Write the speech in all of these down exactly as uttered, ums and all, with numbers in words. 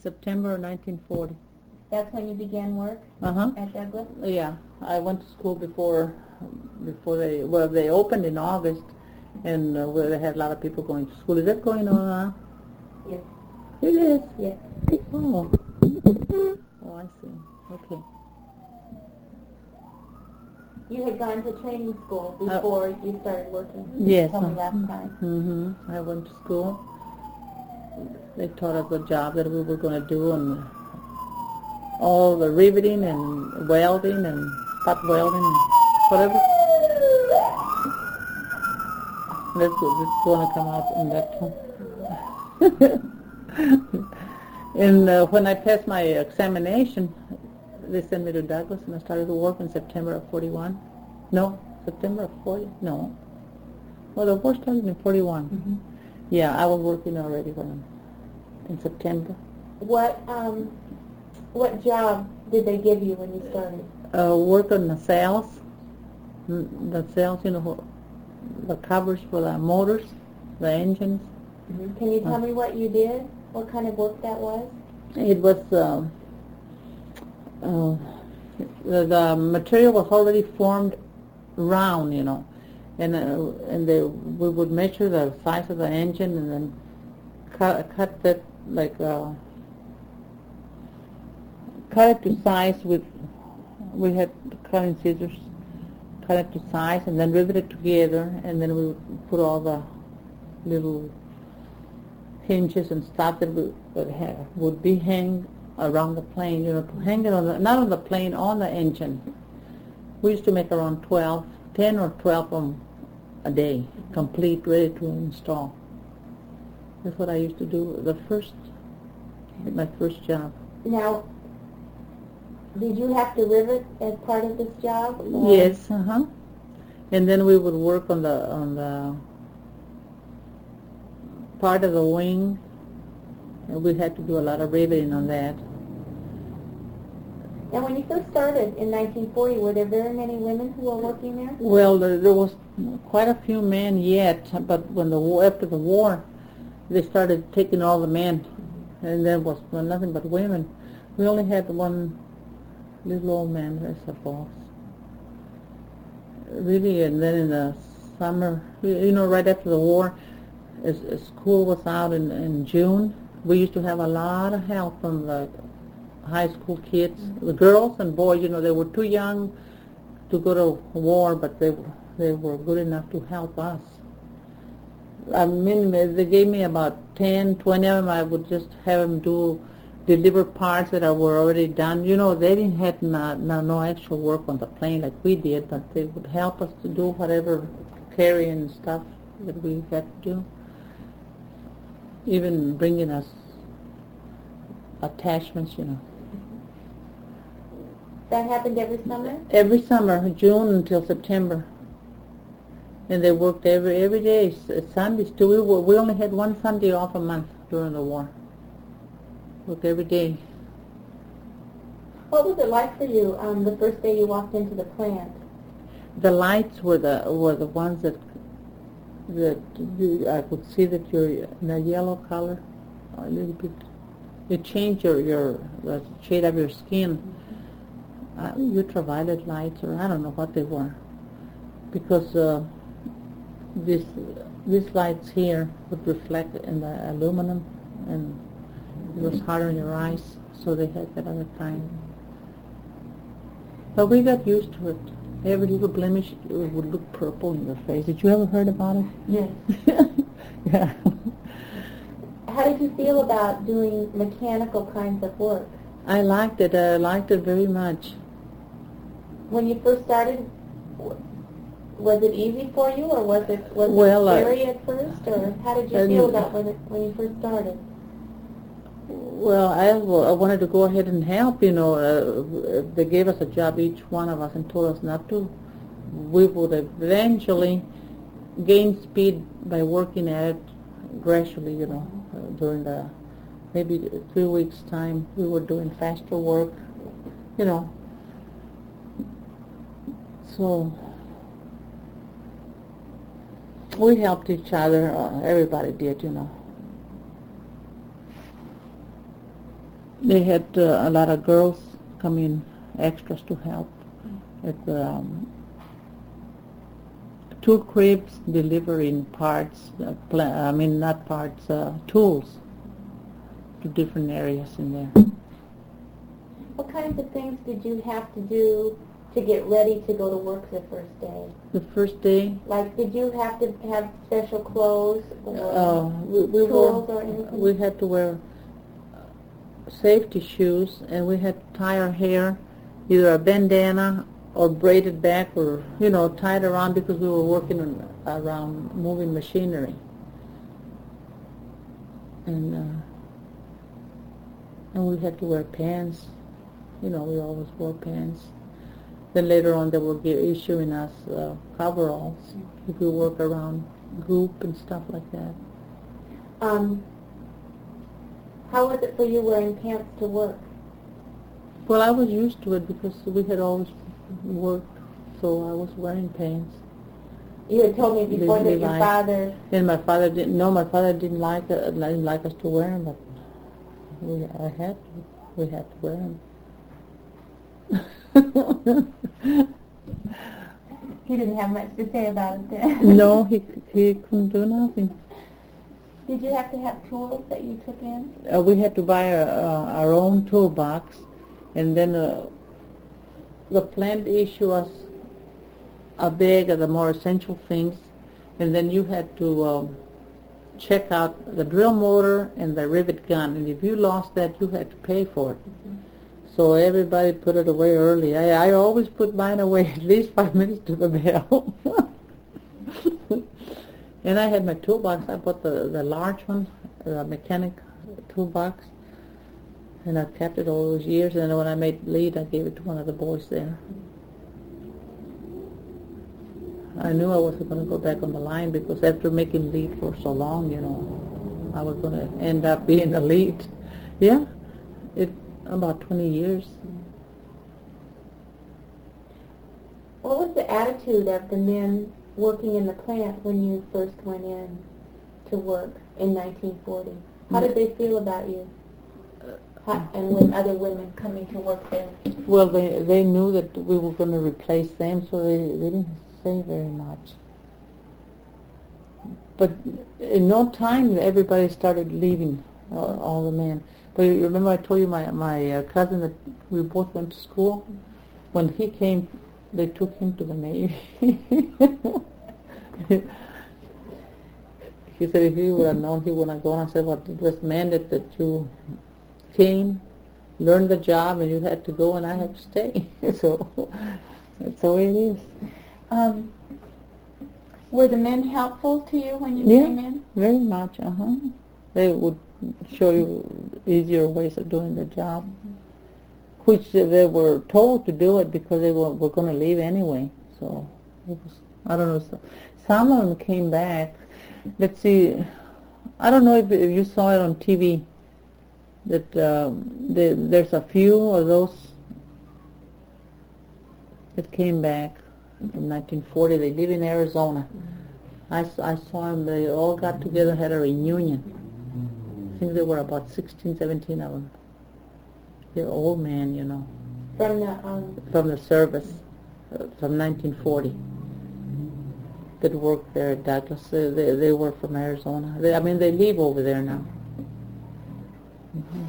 September of nineteen forty. That's when you began work Uh-huh. at Douglas? Yeah, I went to school before, before they, well, they opened in August, and uh, where they had a lot of people going to school. Is that going on now? Yes. It is? Yes. Oh. Oh, I see. Okay. You had gone to training school before uh, you started working. Yes. Told me last time. Mm-hmm. I went to school. They taught us the job that we were going to do, and all the riveting and welding and spot welding and whatever. That's what's going to come out in that one. And uh, when I passed my examination, they sent me to Douglas, and I started to work in September of forty-one. No, September of forty? No. Well, the war started in forty-one. Mm-hmm. Yeah, I was working already when in September. What um, what job did they give you when you started? Uh, work on the cells, the cells, you know, the covers for the motors, the engines. Mm-hmm. Can you tell uh, me what you did? What kind of work that was? It was, uh, uh, the, the material was already formed round, you know, and uh, and they, we would measure the size of the engine and then cut, cut that, like, uh, cut it to size with, we had cutting scissors, cut it to size and then rivet it together, and then we would put all the little hinges and stuff that would, would, have, would be hang around the plane, you know, to hang it on the, not on the plane, on the engine. We used to make around twelve, ten or twelve of them a day, complete, ready to install. That's what I used to do the first, my first job. Now, did you have to rivet as part of this job? Or? Yes, uh-huh. And then we would work on the, on the part of the wing, and we had to do a lot of riveting on that. And when you first started in nineteen forty, were there very many women who were working there? Well, there, there was quite a few men yet, but when the war, after the war, they started taking all the men, and there was nothing but women. We only had one little old man as a boss. Really, and then in the summer, you know, right after the war, as, as school was out in, in June, we used to have a lot of help from the high school kids, the girls and boys. You know, they were too young to go to war, but they they were good enough to help us. I mean, they gave me about ten, twenty of them. I would just have them do deliver parts that were already done. You know, they didn't have no, no, no actual work on the plane like we did, but they would help us to do whatever carrying stuff that we had to do. Even bringing us attachments, you know. That happened every summer? Every summer, June until September. And they worked every every day, Sundays too. We, were, we only had one Sunday off a month during the war. Worked every day. What was it like for you um, the first day you walked into the plant? The lights were the were the ones that that you, I could see that you're in a yellow color, a little bit. You change your your the shade of your skin. Uh, ultraviolet lights, or I don't know what they were, because uh, this these lights here would reflect in the aluminum, and it was hard on your eyes, so they had that other kind. But we got used to it. Every little blemish would look purple in your face. Did you ever heard about it? Yes. Yeah. How did you feel about doing mechanical kinds of work? I liked it. I liked it very much. When you first started, was it easy for you, or was it was well, it scary uh, at first, or how did you feel about when it, when you first started? Well, I, I wanted to go ahead and help. You know, uh, they gave us a job, each one of us, and told us not to. We would eventually gain speed by working at it gradually. You know, uh, during the maybe three weeks' time, we were doing faster work. You know. So we helped each other. Uh, everybody did, you know. they had uh, a lot of girls come in, extras to help at the um, tool cribs, delivering parts, uh, pla- I mean not parts, uh, tools to different areas in there. What kinds of things did you have to do to get ready to go to work the first day? The first day, Like, did you have to have special clothes or uh, we, we, tools were, or anything? we had to wear safety shoes, and we had to tie our hair, either a bandana or braided back, or you know, tied around, because we were working on, around moving machinery. And uh, and we had to wear pants. You know, we always wore pants. Then later on, they were gi- issuing us uh, coveralls if we work around group and stuff like that. Um, how was it for you wearing pants to work? Well, I was used to it because we had always worked, so I was wearing pants. You had told me before that your Levi. father... And my father didn't. No, my father didn't like it. Didn't like us to wear them, but we, I had to. We had to wear them. He didn't have much to say about it then. No, he he couldn't do nothing. Did you have to have tools that you took in? Uh, we had to buy a, uh, our own toolbox, and then uh, the plant issue us a bag of the more essential things, and then you had to um, check out the drill motor and the rivet gun, and if you lost that, you had to pay for it. Mm-hmm. So everybody put it away early. I, I always put mine away at least five minutes to the bell. And I had my toolbox. I bought the, the large one, the mechanic toolbox, and I've kept it all those years. And when I made lead, I gave it to one of the boys there. I knew I wasn't going to go back on the line, because after making lead for so long, you know, I was going to end up being a lead. Yeah, it about twenty years. What was the attitude of the men working in the plant when you first went in to work in nineteen forty? How did they feel about you? How, and when other women coming to work there? Well, they they knew that we were going to replace them, so they, they didn't say very much. But in no time, everybody started leaving, all, all the men. But you remember I told you my my uh, cousin that we both went to school? When he came, they took him to the Navy. He said if he would have known, he wouldn't have gone. I said, well, it was mandated that you came, learned the job, and you had to go, and I had to stay. So that's the way it is. Um, were the men helpful to you when you Yeah, came in? very much. Uh huh. They would show you easier ways of doing the job, which they were told to do it because they were, were going to leave anyway. So it was, I don't know. So some of them came back. Let's see. I don't know if, if you saw it on T V. That um, the, there's a few of those that came back from nineteen forty. They live in Arizona. I, s- I saw them. They all got together, had a reunion. I think there were about sixteen, seventeen of them. They're old men, you know, From the um, from the service, uh, from nineteen forty, that worked there at Douglas. They, they, they were from Arizona. They, I mean, they live over there now. Mm-hmm.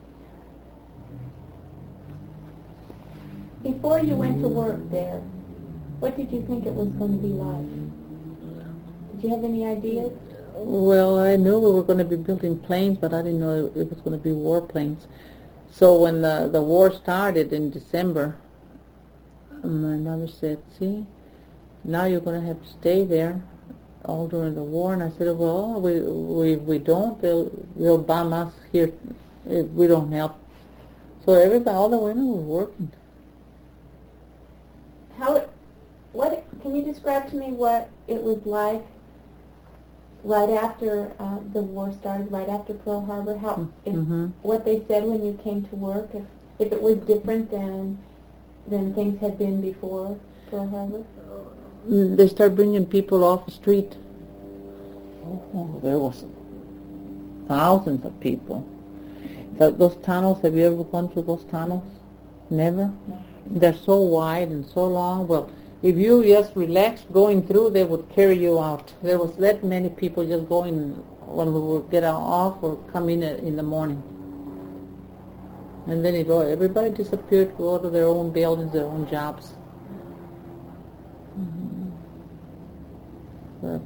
before you went to work there, what did you think it was going to be like? Did you have any ideas? Well, I knew we were going to be building planes, but I didn't know it was going to be warplanes. So when the, the war started in December, my mother said, see, now you're going to have to stay there all during the war. And I said, well, we we, we don't. They'll, they'll bomb us here if we don't help. So everybody, all the women were working. How? It, what? Can you describe to me what it was like right after uh, the war started, right after Pearl Harbor? How? If, Mm-hmm. what they said when you came to work? If if it was different than than things had been before Pearl Harbor? They started bringing people off the street. Oh, there was thousands of people. Th- those tunnels, have you ever gone through those tunnels? Never? No. They're so wide and so long. Well, if you just relaxed going through, they would carry you out. There was that many people just going when we would get off or come in in the morning. And then it all, everybody disappeared, go to their own buildings, their own jobs. Mm-hmm. But,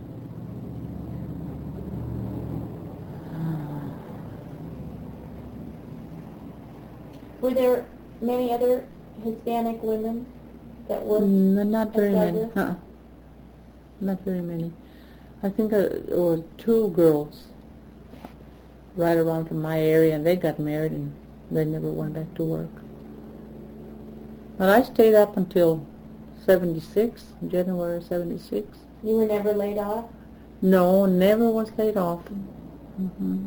Were there many other Hispanic women that worked? No, not very at many. Douglas? Uh-uh. Not very many. I think uh, there were two girls right around from my area, and they got married, and they never went back to work. But I stayed up until seventy-six, January seventy-six. You were never laid off? No, never was laid off. Mm-hmm.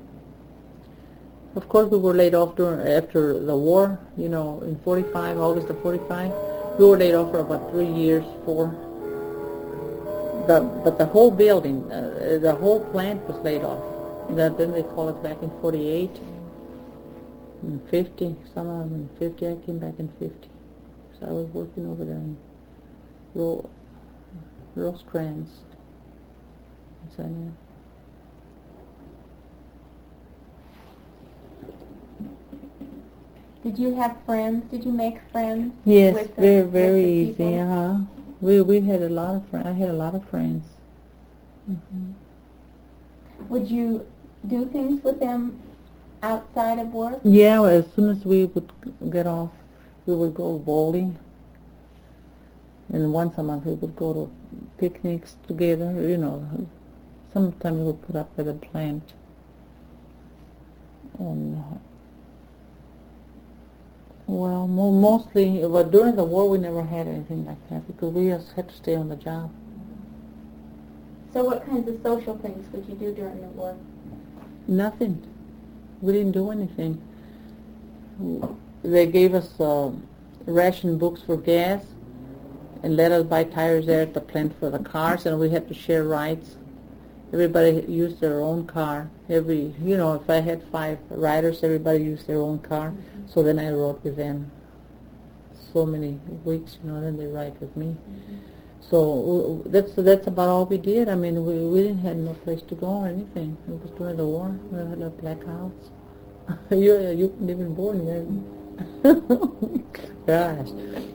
Of course, we were laid off during after the war. You know, in forty-five, August of forty-five, we were laid off for about three years, four. The, but the whole building, uh, the whole plant was laid off. Then, then they called us back in forty-eight, in fifty. Some of them in fifty. I came back in fifty. So I was working over there in Ro- Rosecrans. So, yeah. Did you have friends? Did you make friends? Yes, with the, very, with very the easy. people? Uh-huh. We we had a lot of friends. I had a lot of friends. Mm-hmm. Would you do things with them outside of work? Yeah, well, as soon as we would get off, we would go bowling. And once a month we would go to picnics together, you know. Sometimes we would put up at a plant. And, well, mo- mostly, but during the war we never had anything like that because we just had to stay on the job. So what kinds of social things would you do during the war? Nothing. We didn't do anything. They gave us uh, ration books for gas and let us buy tires there at the plant for the cars, and we had to share rides. Everybody used their own car. Every, you know, if I had five riders, everybody used their own car. Mm-hmm. So then I rode with them so many weeks, you know, then they ride with me. Mm-hmm. So that's that's about all we did. I mean, we we didn't have no place to go or anything. It was during the war. We had a black house. you you couldn't even born then. Gosh.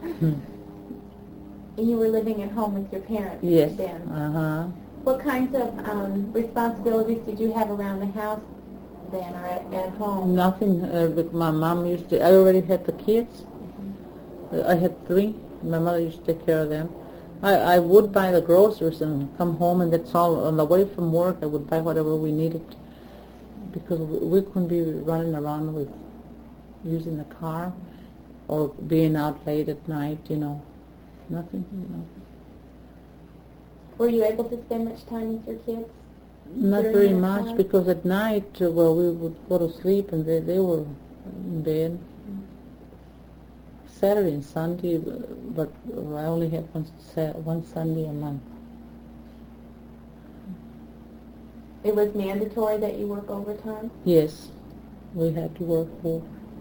And you were living at home with your parents Yes. then? Uh huh. What kinds of um, responsibilities did you have around the house then, or at, at home? Nothing. Uh, but my mom used to. I already had the kids. Mm-hmm. I had three. My mother used to take care of them. I, I would buy the groceries and come home, and that's all. On the way from work, I would buy whatever we needed because we, we couldn't be running around with using the car or being out late at night, you know. Nothing, you know. Were you able to spend much time with your kids? Not during very that much time? because at night, uh, well, we would go to sleep and they, they were in bed. Saturday and Sunday, but I only had one, one Sunday a month. It was mandatory that you work overtime? Yes, we had to work for.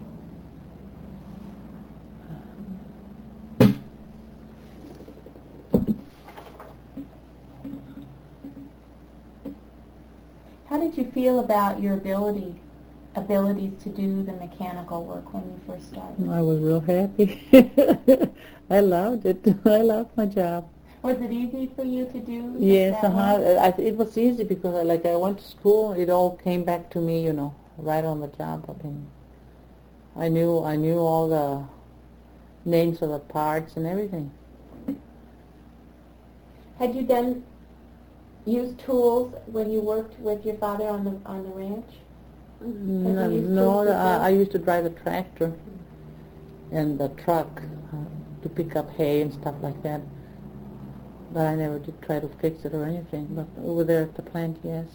How did you feel about your ability, abilities to do the mechanical work when you first started? I was real happy. I loved it. I loved my job. Was it easy for you to do? Yes, that uh-huh. work? I, it was easy because I, like I went to school. It all came back to me, you know, right on the job. I mean, I knew I knew all the names of the parts and everything. Had you done use tools when you worked with your father on the on the ranch? No, you used no tools with I, them? I used to drive a tractor and the truck uh, to pick up hay and stuff like that. But I never did try to fix it or anything. But over there at the plant, yes.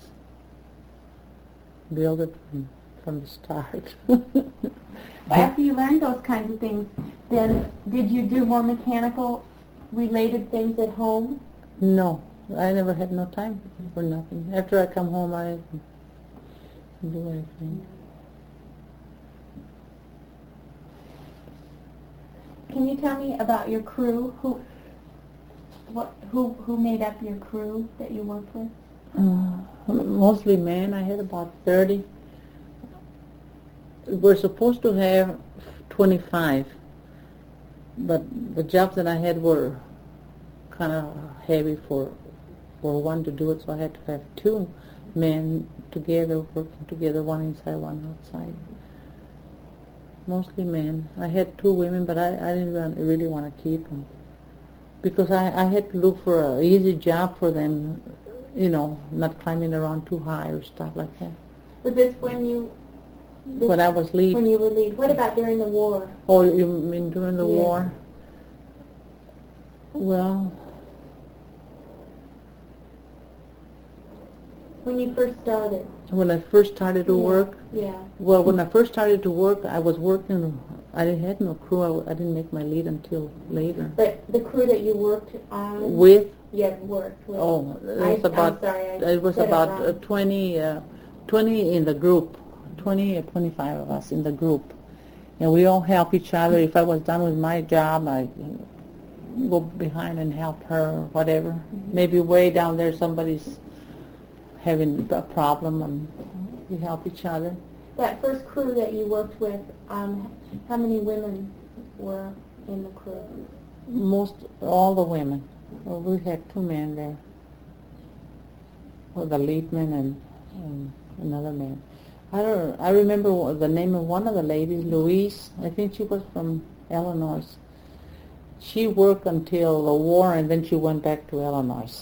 Build it from, from the start. After you learned those kinds of things, then did you do more mechanical related things at home? No, I never had no time for nothing. After I come home, I didn't do anything. can you tell me about your crew? Who, what, who, who made up your crew that you worked with? Uh, mostly men. I had about thirty. We're supposed to have twenty-five, but the jobs that I had were kind of heavy for for one to do it, so I had to have two men together, working together, one inside, one outside. Mostly men. I had two women, but I, I didn't want- really want to keep them because I, I had to look for an easy job for them, you know, not climbing around too high or stuff like that. Was this when you... This When I was lead. When you were lead. What about during the war? Oh, you mean during the Yeah. war? Well, When you first started? when I first started to Yeah. work, Yeah. well, when I first started to work, I was working, I didn't had no crew. I, w- I didn't make my lead until later. But the crew that you worked on... With, Yeah, worked with... oh, it I, was about, I'm sorry, I it was said about it uh, wrong. twenty, uh, twenty in the group, twenty or twenty-five of us in the group. And we all help each other. If I was done with my job, I go behind and help her or whatever. Mm-hmm. Maybe way down there somebody's having a problem and we help each other. That first crew that you worked with, um, how many women were in the crew? Most, all the women. Well, we had two men there. Well, the lead man and, and another man. I don't. I remember wha- the name of one of the ladies, Louise. I think she was from Illinois. She worked until the war, and then she went back to Illinois.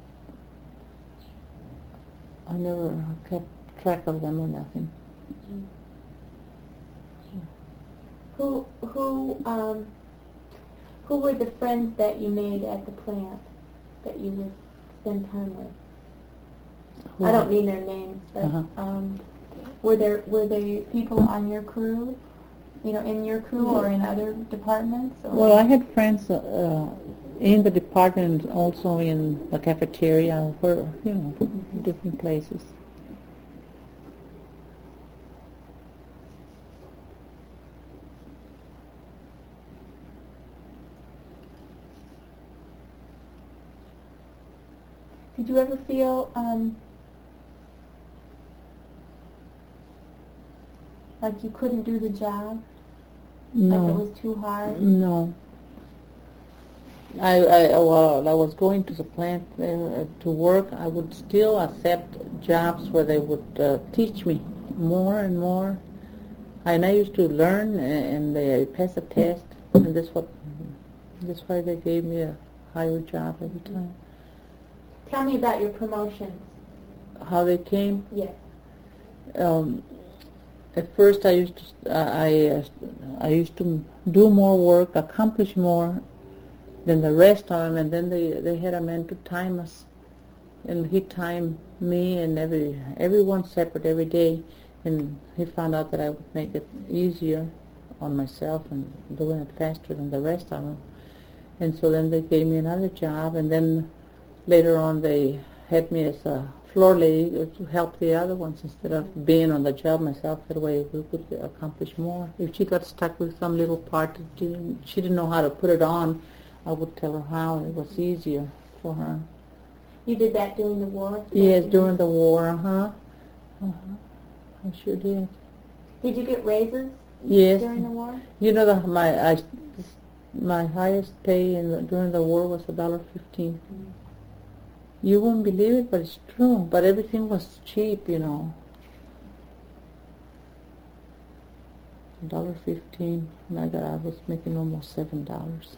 I never kept track of them or nothing. Who, who, um, who were the friends that you made at the plant that you would spend time with? I don't mean their names, but Uh-huh. um, were there were there people on your crew, you know, in your crew or in other departments? Or? Well, I had friends uh, in the department, also in the cafeteria, for you know, different places. Did you ever feel um, like you couldn't do the job? No. Like it was too hard? No. I, I well, I was going to the plant there uh, to work. I would still accept jobs where they would uh, teach me more and more. And I used to learn, and they pass a test, and that's what. That's why they gave me a higher job every time. Tell me about your promotions. How they came? Yes. Um, at first, I used to uh, I uh, I used to do more work, accomplish more than the rest of them, and then they they had a man to time us, and he timed me and every everyone separate every day, and he found out that I would make it easier on myself and doing it faster than the rest of them, and so then they gave me another job, and then later on they had me as a floor lady to help the other ones instead of being on the job myself. That way we could accomplish more. If she got stuck with some little part that she didn't, she didn't know how to put it on, I would tell her how, and it was easier for her. You did that during the war? Yes, during the war, uh-huh. Uh-huh. I sure did. Did you get raises Yes. during the war? You know, the, my I, my highest pay in the, during the war was a dollar fifteen. Mm. You won't believe it, but it's true. But everything was cheap, you know. A dollar fifteen. And I got, I was making almost seven dollars.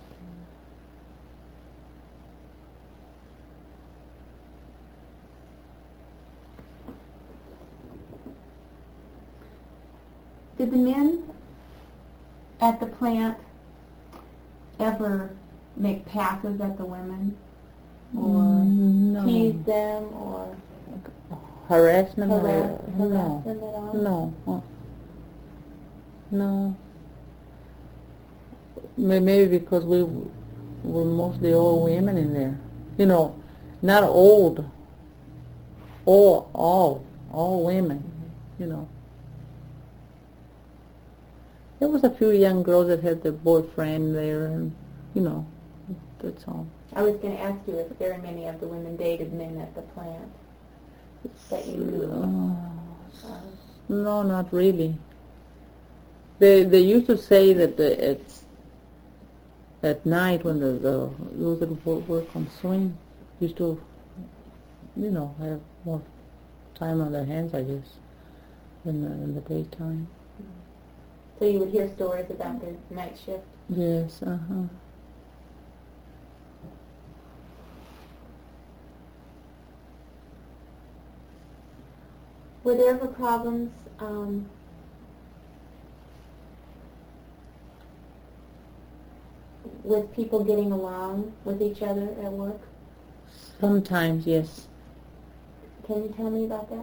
Did the men at the plant ever make passes at the women? Or no. tease them or Harassment? harass, or, harass no. them at all? No. Uh, no. May- Maybe because we w- were mostly all women in there. You know, not old. All, all, all women, you know. There was a few young girls that had their boyfriend there, and you know, that's all. I was going to ask you if very many of the women dated men at the plant that you knew. Uh, Um, no, not really. They they used to say that the, it's at night when the, the those that work, work on swing used to, you know, have more time on their hands, I guess, in the, in the daytime. So you would hear stories about the night shift? Yes, uh-huh. Were there ever problems um, with people getting along with each other at work? Sometimes, yes. Can you tell me about that?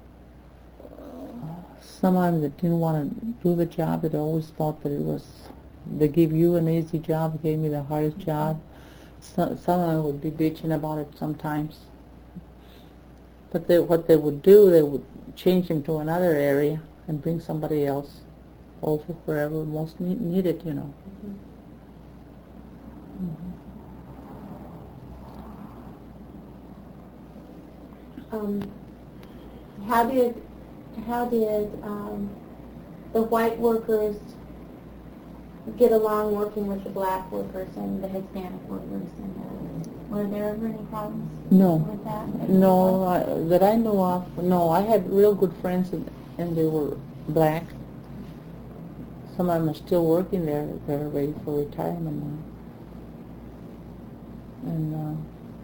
Some of them that didn't want to do the job, that always thought that it was, they give you an easy job, they gave me the hardest job. So, some of them would be bitching about it sometimes. But they, what they would do, they would change them to another area and bring somebody else over wherever most need, needed, you know. Mm-hmm. Um, how did how did um, the white workers get along working with the black workers and the Hispanic workers? And uh, were there ever any problems No. with that? No, I, that I know of. No, I had real good friends, and, and they were black. Some of them are still working there. They're ready for retirement now. And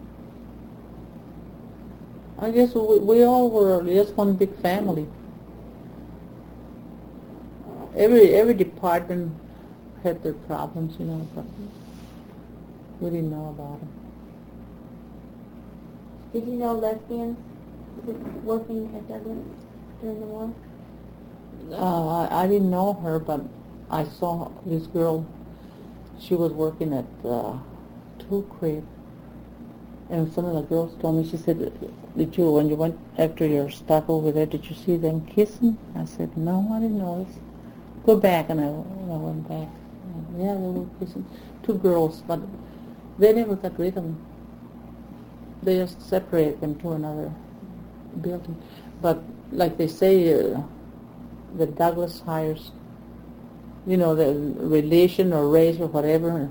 uh, I guess we, we all were just one big family. Every every department had their problems, you know, but we didn't know about them. Did you know lesbians working at Douglas during the war? Uh, I, I didn't know her, but I saw this girl. She was working at uh, Tool Crib, and some of the girls told me, she said, did you, when you went after your stuff over there, did you see them kissing? I said, no, I didn't notice. Go back, and I, and I went back. And yeah, they were kissing. Two girls, but they never got rid of them. They just separated them to another building. But like they say, uh, the Douglas hires, you know, the relation or race or whatever,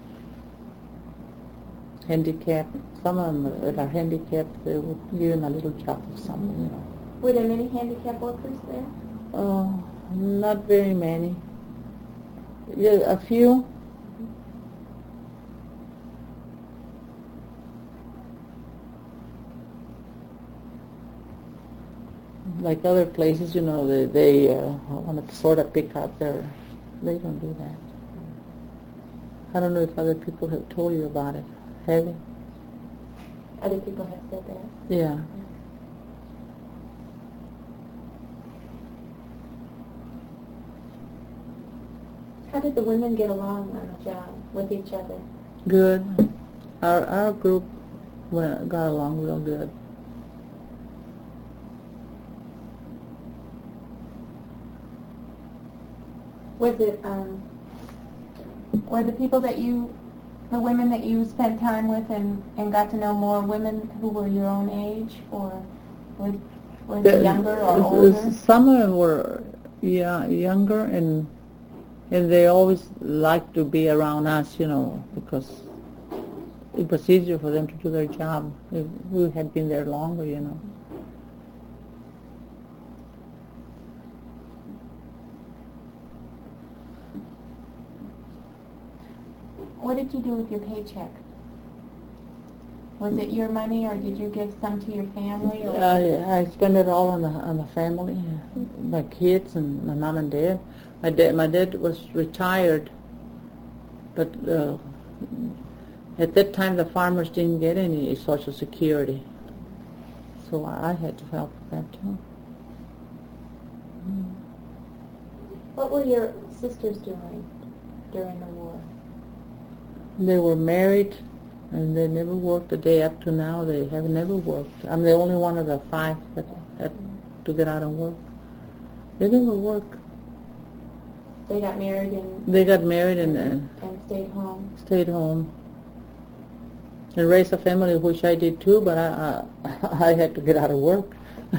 handicapped. Some of them that are handicapped, they would give them a little job or something, you know. Were there many handicapped workers there? Oh, not very many. Yeah, a few. Like other places, you know, they, they uh, want to sort of pick out their, they don't do that. I don't know if other people have told you about it. Have you? Other people have said that? Yeah. How did the women get along on the job with each other? Good. Our our group went, got along real good. Was it, um, were the people that you, the women that you spent time with and, and got to know more women who were your own age, or were, were they younger or older? Some of them were yeah, younger, and and they always liked to be around us, you know, because it was easier for them to do their job. If we had been there longer, you know. What did you do with your paycheck? Was it your money, or did you give some to your family? Or? I I spent it all on the on the family, my kids and my mom and dad. My dad my dad was retired, but uh, at that time the farmers didn't get any Social Security, so I, I had to help with that too. What were your sisters doing during the war? They were married, and they never worked a day up to now. They have never worked. I'm the only one of the five that had to get out and work. They never work. They got married and They got married and, and and stayed home. stayed home. And raised a family, which I did too, but I, I, I had to get out of work.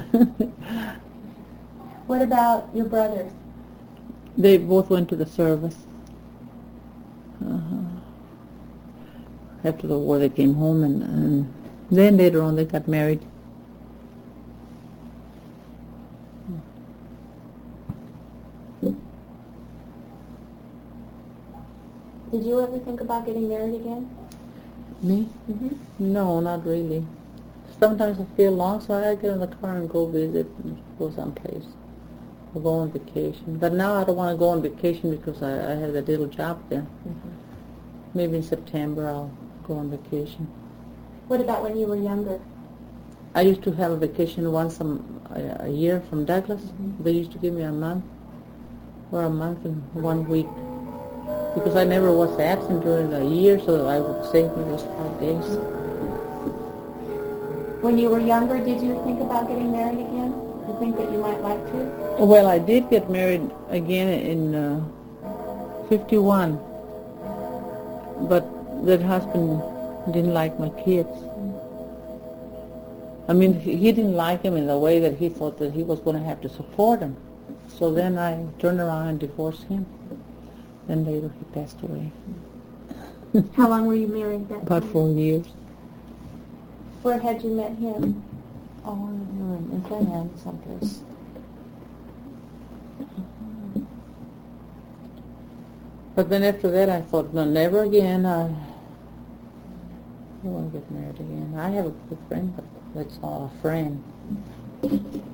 What about your brothers? They both went to the service. Uh-huh. After the war, they came home, and, and then later on they got married. Did you ever think about getting married again? Me? Mm-hmm. No, not really. Sometimes I feel long, so I get in the car and go visit and go someplace. Or go on vacation. But now I don't want to go on vacation because I, I have that little job there. Mm-hmm. Maybe in September I'll go on vacation. What about when you were younger? I used to have a vacation once a, a, a year from Douglas. Mm-hmm. They used to give me a month, or a month and one week. Because I never was absent during the year, so I would say it was five days. When you were younger, did you think about getting married again? Do you think that you might like to? Well, I did get married again in uh, fifty-one, but that husband didn't like my kids. I mean, he he didn't like them in the way that he thought that he was going to have to support them. So then I turned around and divorced him. Then later he passed away. How long were you married that About time? four years. Where had you met him? Oh, in Thailand, someplace. But then after that, I thought, no, never again. I, I don't want to get married again. I have a good friend, but that's not a friend.